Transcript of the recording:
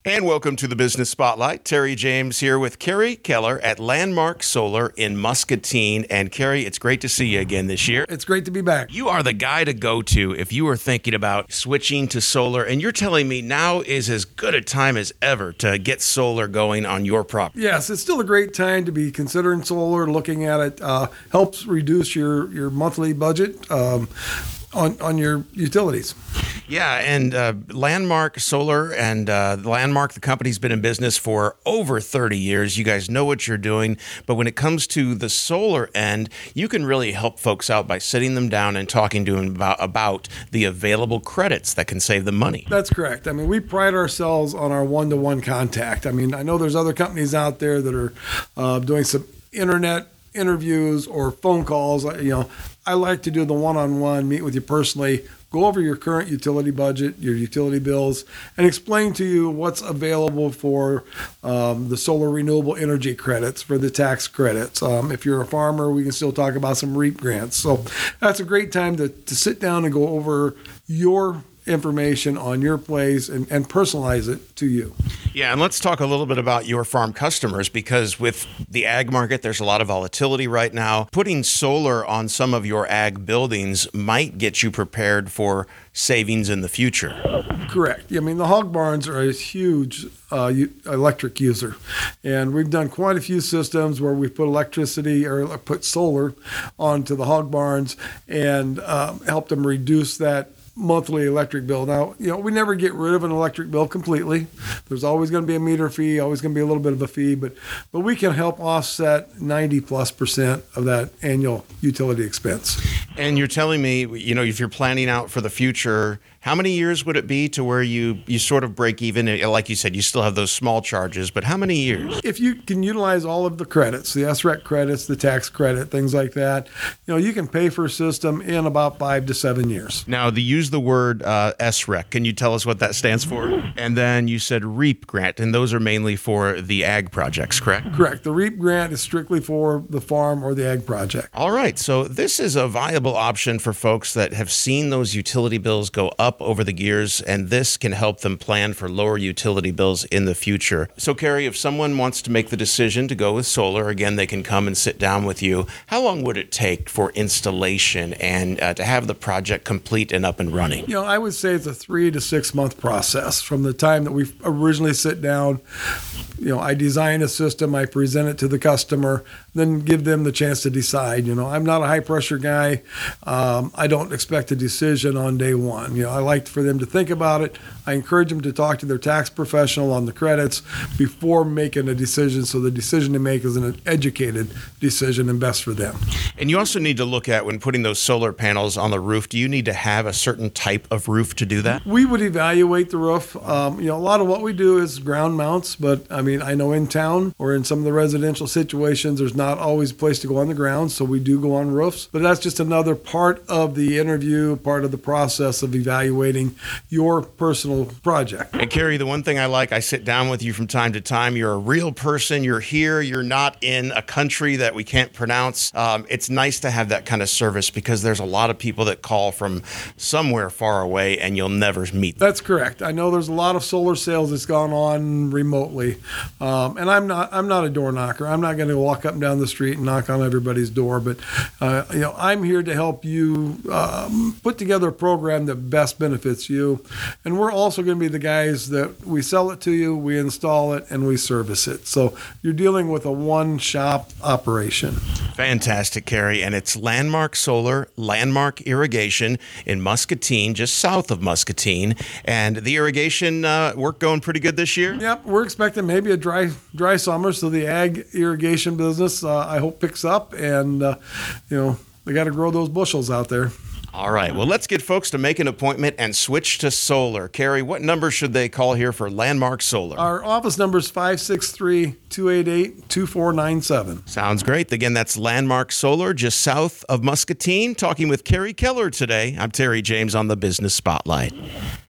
And welcome to the Business Spotlight. Terry James here with Carrie Keller at Landmark Solar in Muscatine. And Carrie, it's great to see you again this year. It's great to be back. You are the guy to go to if you are thinking about switching to solar. And you're telling me now is as good a time as ever to get solar going on your property. Yes, it's still a great time to be considering solar, looking at it. Helps reduce your monthly budget on your utilities. Yeah, and Landmark Solar and Landmark, the company's been in business for over 30 years. You guys know what you're doing. But when it comes to the solar end, you can really help folks out by sitting them down and talking to them about the available credits that can save them money. That's correct. I mean, we pride ourselves on our one-to-one contact. I mean, I know there's other companies out there that are doing some internet interviews or phone calls. I like to do the one-on-one, meet with you personally, go over your current utility budget, your utility bills, and explain to you what's available for the solar renewable energy credits, for the tax credits. If you're a farmer, we can still talk about some REAP grants. So that's a great time to sit down and go over your information on your place and personalize it to you. Yeah, and let's talk a little bit about your farm customers, because with the ag market, there's a lot of volatility right now. Putting solar on some of your ag buildings might get you prepared for savings in the future. Correct. I mean, the hog barns are a huge electric user, and we've done quite a few systems where we've put electricity or put solar onto the hog barns and helped them reduce that monthly electric bill. Now, we never get rid of an electric bill completely. There's always going to be a meter fee, always going to be a little bit of a fee, but we can help offset 90+% of that annual utility expense. And you're telling me, if you're planning out for the future, how many years would it be to where you sort of break even? Like you said, you still have those small charges, but how many years? If you can utilize all of the credits, the SREC credits, the tax credit, things like that, you can pay for a system in about 5 to 7 years. Now, use the word SREC. Can you tell us what that stands for? And then you said REAP grant, and those are mainly for the ag projects, correct? Correct. The REAP grant is strictly for the farm or the ag project. All right. So this is a viable option for folks that have seen those utility bills go up over the years, and this can help them plan for lower utility bills in the future. So, Carrie, if someone wants to make the decision to go with solar, again, they can come and sit down with you. How long would it take for installation and to have the project complete and up and running? I would say it's a 3 to 6 month process from the time that we originally sit down. I design a system, I present it to the customer, then give them the chance to decide. I'm not a high pressure guy. I don't expect a decision on day one. I like for them to think about it. I encourage them to talk to their tax professional on the credits before making a decision, so the decision to make is an educated decision and best for them. And you also need to look at, when putting those solar panels on the roof, do you need to have a certain type of roof to do that? We would evaluate the roof. A lot of what we do is ground mounts, but I know in town or in some of the residential situations, there's not always a place to go on the ground, so we do go on roofs. But that's just another part of the interview, part of the process of evaluating your personal project. And Carrie, the one thing I sit down with you from time to time. You're a real person. You're here. You're not in a country that we can't pronounce. It's nice to have that kind of service, because there's a lot of people that call from somewhere far away and you'll never meet them. That's correct. I know there's a lot of solar sales that's gone on remotely. And I'm not a door knocker. I'm not going to walk up and down the street and knock on everybody's door, but I'm here to help you put together a program that best benefits you. And we're also going to be the guys that we sell it to you, we install it, and we service it. So you're dealing with a one-shop operation. Fantastic, Carrie. And it's Landmark Solar, Landmark Irrigation in Muscatine, just south of Muscatine. And the irrigation work going pretty good this year? Yep, we're expecting maybe a dry summer, so the ag irrigation business, I hope, picks up. And, they got to grow those bushels out there. All right. Well, let's get folks to make an appointment and switch to solar. Carrie, what number should they call here for Landmark Solar? Our office number is 563-288-2497. Sounds great. Again, that's Landmark Solar, just south of Muscatine. Talking with Carrie Keller today. I'm Terry James on the Business Spotlight.